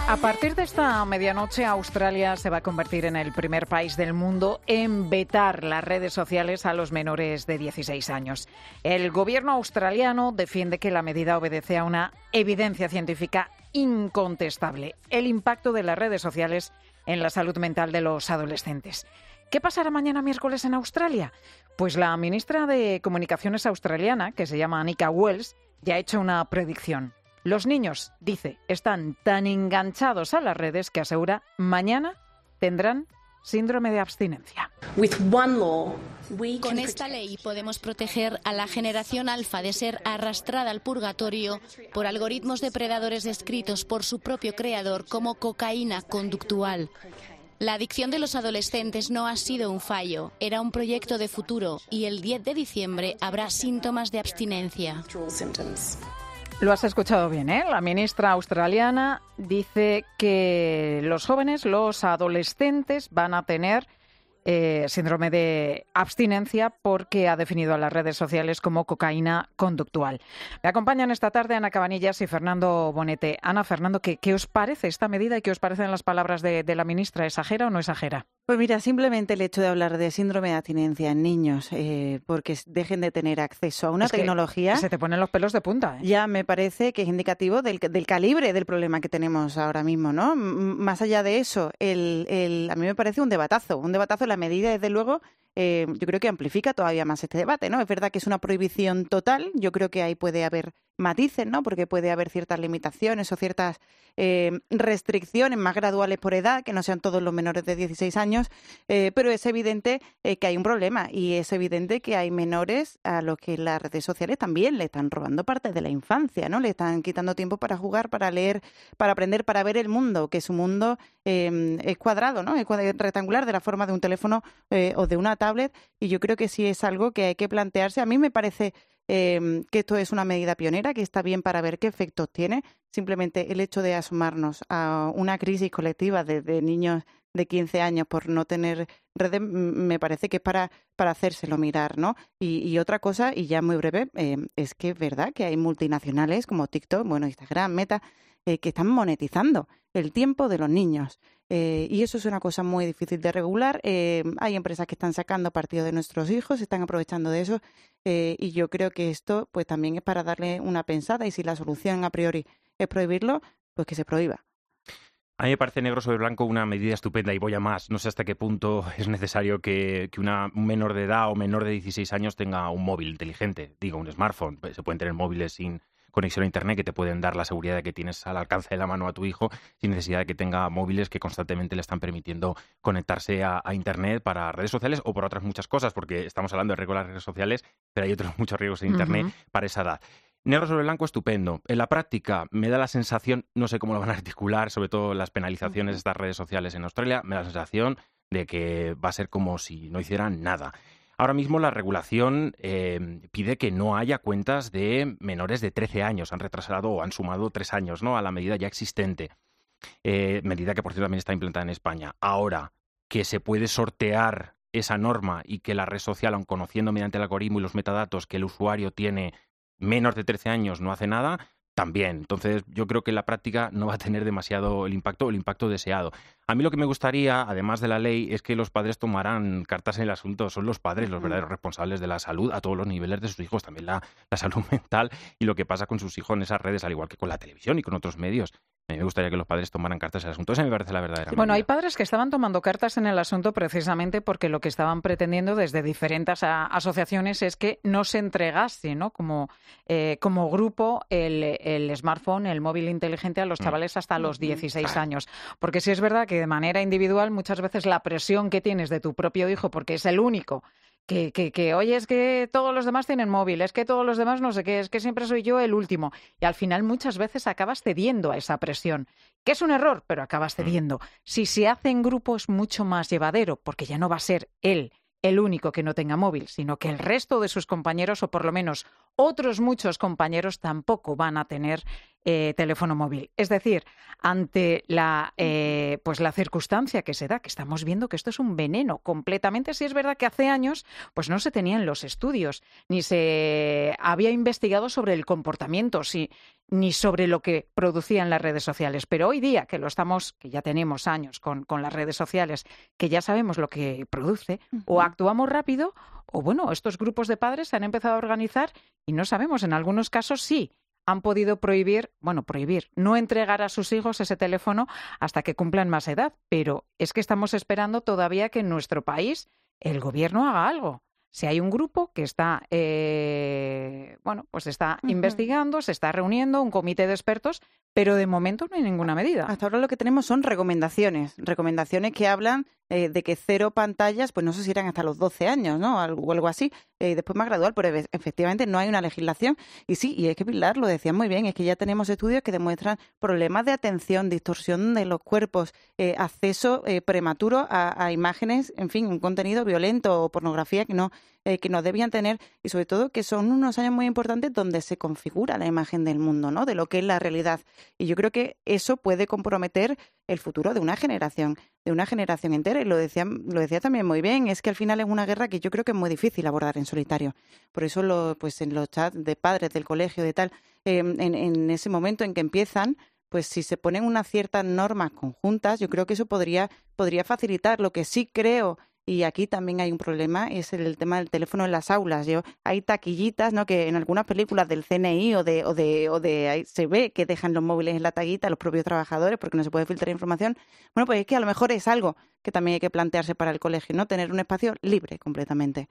A partir de esta medianoche, Australia se va a convertir en el primer país del mundo en vetar las redes sociales a los menores de 16 años. El gobierno australiano defiende que la medida obedece a una evidencia científica incontestable: el impacto de las redes sociales en la salud mental de los adolescentes. ¿Qué pasará mañana miércoles en Australia? Pues la ministra de Comunicaciones australiana, que se llama Anika Wells, ya ha hecho una predicción. Los niños, dice, están tan enganchados a las redes que asegura mañana tendrán síndrome de abstinencia. Con esta ley podemos proteger a la generación alfa de ser arrastrada al purgatorio por algoritmos depredadores descritos por su propio creador como cocaína conductual. La adicción de los adolescentes no ha sido un fallo, era un proyecto de futuro y el 10 de diciembre habrá síntomas de abstinencia. Lo has escuchado bien, ¿eh? La ministra australiana dice que los jóvenes, los adolescentes, van a tener síndrome de abstinencia porque ha definido a las redes sociales como cocaína conductual. Me acompañan esta tarde Ana Cabanillas y Fernando Bonete. Ana, Fernando, ¿qué os parece esta medida y qué os parecen las palabras de la ministra? ¿Exagera o no exagera? Pues mira, simplemente el hecho de hablar de síndrome de abstinencia en niños, porque dejen de tener acceso a una tecnología... Se te ponen los pelos de punta, ¿eh? Ya me parece que es indicativo del calibre del problema que tenemos ahora mismo, ¿no? Más allá de eso, a mí me parece un debatazo la medida, desde luego. Yo creo que amplifica todavía más este debate, ¿no? Es verdad que es una prohibición total, yo creo que ahí puede haber matices, ¿no? Porque puede haber ciertas limitaciones o ciertas restricciones más graduales por edad, que no sean todos los menores de 16 años, pero es evidente que hay un problema y es evidente que hay menores a los que las redes sociales también le están robando parte de la infancia, ¿no? Le están quitando tiempo para jugar, para leer, para aprender, para ver el mundo, que su mundo es cuadrado, ¿no? Es rectangular de la forma de un teléfono o de una tablet, y yo creo que sí es algo que hay que plantearse. A mí me parece que esto es una medida pionera, que está bien para ver qué efectos tiene. Simplemente el hecho de asomarnos a una crisis colectiva de niños de 15 años por no tener redes, me parece que es para hacérselo mirar, ¿no? Y otra cosa, y ya muy breve, es que es verdad que hay multinacionales como TikTok, bueno, Instagram, Meta, que están monetizando el tiempo de los niños. Y eso es una cosa muy difícil de regular. Hay empresas que están sacando partido de nuestros hijos, están aprovechando de eso, y yo creo que esto pues también es para darle una pensada, y si la solución a priori es prohibirlo, pues que se prohíba. A mí me parece negro sobre blanco una medida estupenda, y voy a más. No sé hasta qué punto es necesario que un menor de edad o menor de 16 años tenga un móvil inteligente, digo, un smartphone. Se pueden tener móviles sin conexión a Internet, que te pueden dar la seguridad de que tienes al alcance de la mano a tu hijo, sin necesidad de que tenga móviles que constantemente le están permitiendo conectarse a Internet para redes sociales o por otras muchas cosas, porque estamos hablando de riesgo de las redes sociales, pero hay otros muchos riesgos en Internet para esa edad. Negro sobre blanco, estupendo. En la práctica me da la sensación, no sé cómo lo van a articular, sobre todo las penalizaciones de estas redes sociales en Australia, me da la sensación de que va a ser como si no hicieran nada. Ahora mismo la regulación pide que no haya cuentas de menores de 13 años. Han retrasado o han sumado 3 años, ¿no?, a la medida ya existente. Medida que, por cierto, también está implantada en España. Ahora, que se puede sortear esa norma y que la red social, aun conociendo mediante el algoritmo y los metadatos que el usuario tiene menos de 13 años, no hace nada, también. Entonces, yo creo que en la práctica no va a tener demasiado el impacto deseado. A mí lo que me gustaría, además de la ley, es que los padres tomaran cartas en el asunto. Son los padres los verdaderos responsables de la salud a todos los niveles de sus hijos, también la salud mental y lo que pasa con sus hijos en esas redes, al igual que con la televisión y con otros medios. A mí me gustaría que los padres tomaran cartas en el asunto. Esa me parece la verdadera medida. Bueno, hay padres que estaban tomando cartas en el asunto precisamente porque lo que estaban pretendiendo desde diferentes asociaciones es que no se entregase, ¿no?, como grupo el smartphone, el móvil inteligente a los chavales hasta los 16 años. Porque sí es verdad que de manera individual muchas veces la presión que tienes de tu propio hijo, porque es el único que oye, es que todos los demás tienen móvil, es que todos los demás no sé qué, es que siempre soy yo el último. Y al final muchas veces acabas cediendo a esa presión, que es un error, pero acabas cediendo. Si se hace en grupo es mucho más llevadero, porque ya no va a ser él el único que no tenga móvil, sino que el resto de sus compañeros, o por lo menos otros muchos compañeros, tampoco van a tener teléfono móvil. Es decir, ante la circunstancia que se da, que estamos viendo que esto es un veneno completamente. Sí es verdad que hace años pues no se tenían los estudios, ni se había investigado sobre el comportamiento. Sí, ni sobre lo que producían las redes sociales. Pero hoy día, que ya tenemos años con las redes sociales, que ya sabemos lo que produce, o actuamos rápido, o bueno, estos grupos de padres se han empezado a organizar y no sabemos, en algunos casos sí, han podido prohibir, no entregar a sus hijos ese teléfono hasta que cumplan más edad. Pero es que estamos esperando todavía que en nuestro país el gobierno haga algo. Si hay un grupo que está, pues está investigando, se está reuniendo, un comité de expertos, pero de momento no hay ninguna medida. Hasta ahora lo que tenemos son recomendaciones que hablan de que 0 pantallas, pues no sé si eran hasta los 12 años, ¿no? O algo así, después más gradual, pero efectivamente no hay una legislación. Y sí, y es que Pilar lo decía muy bien, es que ya tenemos estudios que demuestran problemas de atención, distorsión de los cuerpos, acceso prematuro a imágenes, en fin, un contenido violento o pornografía que no debían tener, y sobre todo que son unos años muy importantes donde se configura la imagen del mundo, ¿no? De lo que es la realidad. Y yo creo que eso puede comprometer el futuro de una generación entera. Y lo decía también muy bien, es que al final es una guerra que yo creo que es muy difícil abordar en solitario. Por eso pues en los chats de padres del colegio, de tal, en ese momento en que empiezan, pues si se ponen unas ciertas normas conjuntas, yo creo que eso podría facilitar. Lo que sí creo, y aquí también hay un problema, es el tema del teléfono en las aulas. Hay taquillitas, ¿no?, que en algunas películas del CNI o de ahí se ve que dejan los móviles en la taquita los propios trabajadores porque no se puede filtrar información. Bueno, pues es que a lo mejor es algo que también hay que plantearse para el colegio, ¿no? Tener un espacio libre completamente.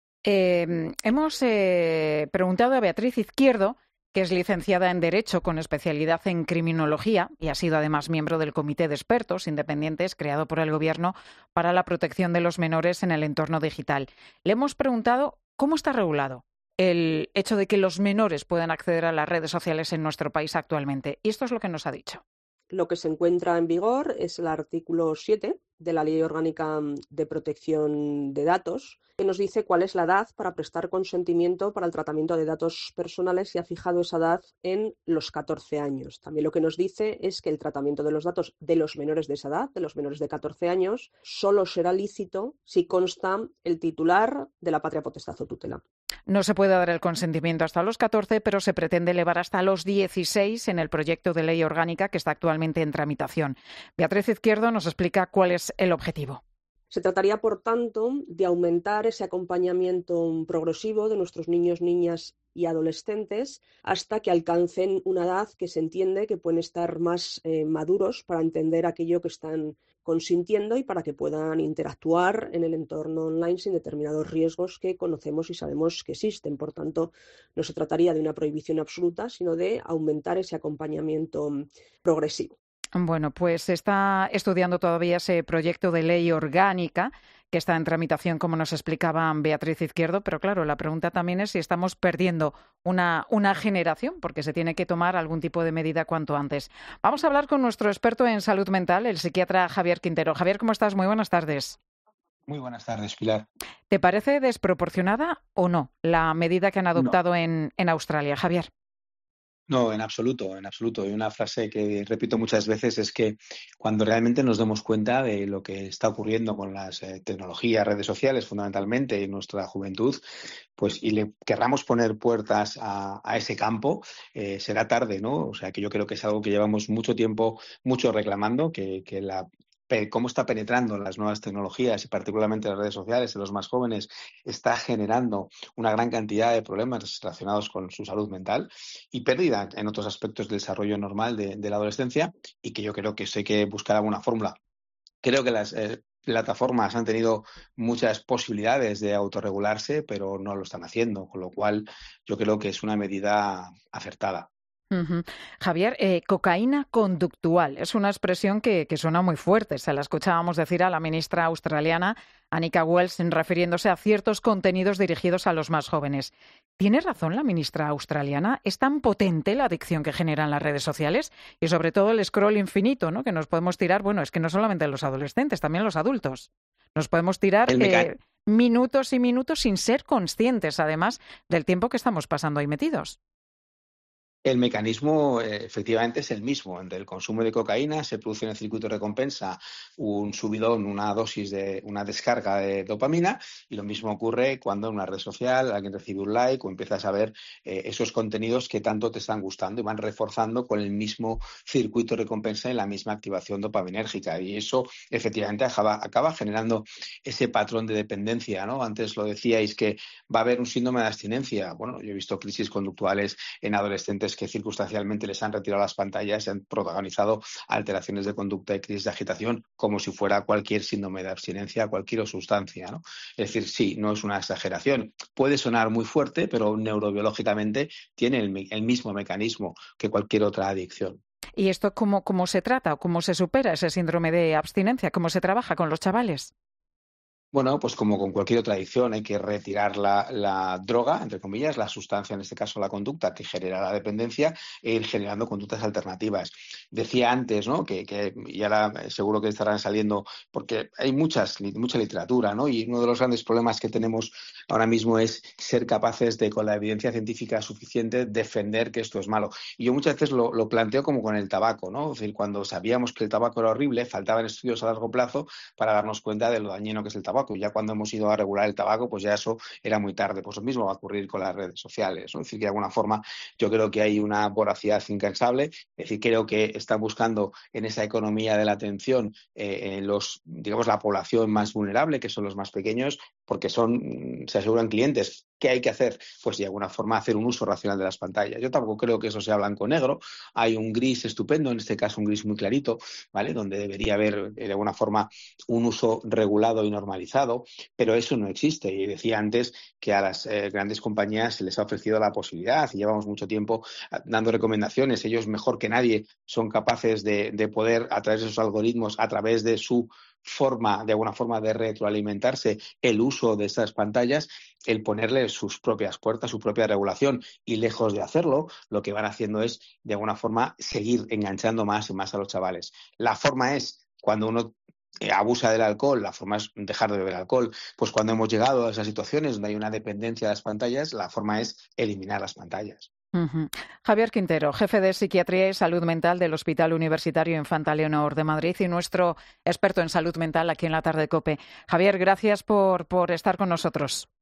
Hemos preguntado a Beatriz Izquierdo, que es licenciada en Derecho con especialidad en Criminología y ha sido además miembro del Comité de Expertos Independientes creado por el Gobierno para la protección de los menores en el entorno digital. Le hemos preguntado cómo está regulado el hecho de que los menores puedan acceder a las redes sociales en nuestro país actualmente. Y esto es lo que nos ha dicho. Lo que se encuentra en vigor es el artículo 7 de la Ley Orgánica de Protección de Datos, que nos dice cuál es la edad para prestar consentimiento para el tratamiento de datos personales y ha fijado esa edad en los 14 años. También lo que nos dice es que el tratamiento de los datos de los menores de esa edad, de los menores de 14 años, solo será lícito si consta el titular de la patria potestad o tutela. No se puede dar el consentimiento hasta los 14, pero se pretende elevar hasta los 16 en el proyecto de ley orgánica que está actualmente en tramitación. Beatriz Izquierdo nos explica cuál es el objetivo. Se trataría, por tanto, de aumentar ese acompañamiento progresivo de nuestros niños, niñas y adolescentes hasta que alcancen una edad que se entiende que pueden estar más maduros para entender aquello que están consintiendo y para que puedan interactuar en el entorno online sin determinados riesgos que conocemos y sabemos que existen. Por tanto, no se trataría de una prohibición absoluta, sino de aumentar ese acompañamiento progresivo. Bueno, pues se está estudiando todavía ese proyecto de ley orgánica que está en tramitación, como nos explicaba Beatriz Izquierdo, pero claro, la pregunta también es si estamos perdiendo una generación, porque se tiene que tomar algún tipo de medida cuanto antes. Vamos a hablar con nuestro experto en salud mental, el psiquiatra Javier Quintero. Javier, ¿cómo estás? Muy buenas tardes. Muy buenas tardes, Pilar. ¿Te parece desproporcionada o no la medida que han adoptado en Australia, Javier? No, en absoluto, en absoluto. Y una frase que repito muchas veces es que cuando realmente nos demos cuenta de lo que está ocurriendo con las tecnologías, redes sociales fundamentalmente en nuestra juventud, pues y le querramos poner puertas a ese campo, será tarde, ¿no? O sea, que yo creo que es algo que llevamos mucho tiempo, mucho reclamando, que cómo está penetrando las nuevas tecnologías y particularmente las redes sociales en los más jóvenes está generando una gran cantidad de problemas relacionados con su salud mental y pérdida en otros aspectos del desarrollo normal de la adolescencia y que yo creo que hay que buscar alguna fórmula. Creo que las plataformas han tenido muchas posibilidades de autorregularse, pero no lo están haciendo, con lo cual yo creo que es una medida acertada. Uh-huh. Javier, cocaína conductual es una expresión que suena muy fuerte. Se la escuchábamos decir a la ministra australiana Anika Wells refiriéndose a ciertos contenidos dirigidos a los más jóvenes. ¿Tiene razón la ministra australiana? ¿Es tan potente la adicción que generan las redes sociales? Y sobre todo el scroll infinito, ¿no?, que nos podemos tirar. Bueno, es que no solamente los adolescentes, también los adultos. Nos podemos tirar minutos y minutos sin ser conscientes, además, del tiempo que estamos pasando ahí metidos. El mecanismo efectivamente es el mismo. Entre el consumo de cocaína se produce en el circuito de recompensa un subidón, una descarga de dopamina, y lo mismo ocurre cuando en una red social alguien recibe un like o empiezas a ver esos contenidos que tanto te están gustando y van reforzando con el mismo circuito de recompensa y la misma activación dopaminérgica. Y eso efectivamente acaba generando ese patrón de dependencia, ¿no? Antes lo decíais que va a haber un síndrome de abstinencia. Bueno, yo he visto crisis conductuales en adolescentes que circunstancialmente les han retirado las pantallas y han protagonizado alteraciones de conducta y crisis de agitación como si fuera cualquier síndrome de abstinencia, cualquier sustancia, ¿no? Es decir, sí, no es una exageración. Puede sonar muy fuerte, pero neurobiológicamente tiene el mismo mecanismo que cualquier otra adicción. ¿Y esto cómo se trata o cómo se supera ese síndrome de abstinencia? ¿Cómo se trabaja con los chavales? Bueno, pues como con cualquier otra adicción, hay que retirar la droga, entre comillas, la sustancia, en este caso la conducta, que genera la dependencia, e ir generando conductas alternativas. Decía antes, ¿no? Que y ahora seguro que estarán saliendo, porque hay mucha literatura, ¿no? Y uno de los grandes problemas que tenemos ahora mismo es ser capaces de, con la evidencia científica suficiente, defender que esto es malo. Y yo muchas veces lo planteo como con el tabaco, ¿no? Es decir, cuando sabíamos que el tabaco era horrible, faltaban estudios a largo plazo para darnos cuenta de lo dañino que es el tabaco. Y ya cuando hemos ido a regular el tabaco, pues ya eso era muy tarde. Pues lo mismo va a ocurrir con las redes sociales, ¿no? Es decir, que de alguna forma yo creo que hay una voracidad incansable. Es decir, creo que están buscando en esa economía de la atención la población más vulnerable, que son los más pequeños, porque se aseguran clientes. ¿Qué hay que hacer? Pues de alguna forma hacer un uso racional de las pantallas. Yo tampoco creo que eso sea blanco-negro. Hay un gris estupendo, en este caso un gris muy clarito, ¿vale? Donde debería haber de alguna forma un uso regulado y normalizado, pero eso no existe. Y decía antes que a las grandes compañías se les ha ofrecido la posibilidad y llevamos mucho tiempo dando recomendaciones. Ellos mejor que nadie son capaces de poder, a través de esos algoritmos, a través de su forma, de alguna forma, de retroalimentarse el uso de estas pantallas, el ponerle sus propias puertas, su propia regulación, y lejos de hacerlo, lo que van haciendo es, de alguna forma, seguir enganchando más y más a los chavales. La forma es, cuando uno abusa del alcohol, la forma es dejar de beber alcohol. Pues cuando hemos llegado a esas situaciones donde hay una dependencia de las pantallas, la forma es eliminar las pantallas. Uh-huh. Javier Quintero, jefe de Psiquiatría y Salud Mental del Hospital Universitario Infanta Leonor de Madrid y nuestro experto en salud mental aquí en La Tarde COPE. Javier, gracias por estar con nosotros.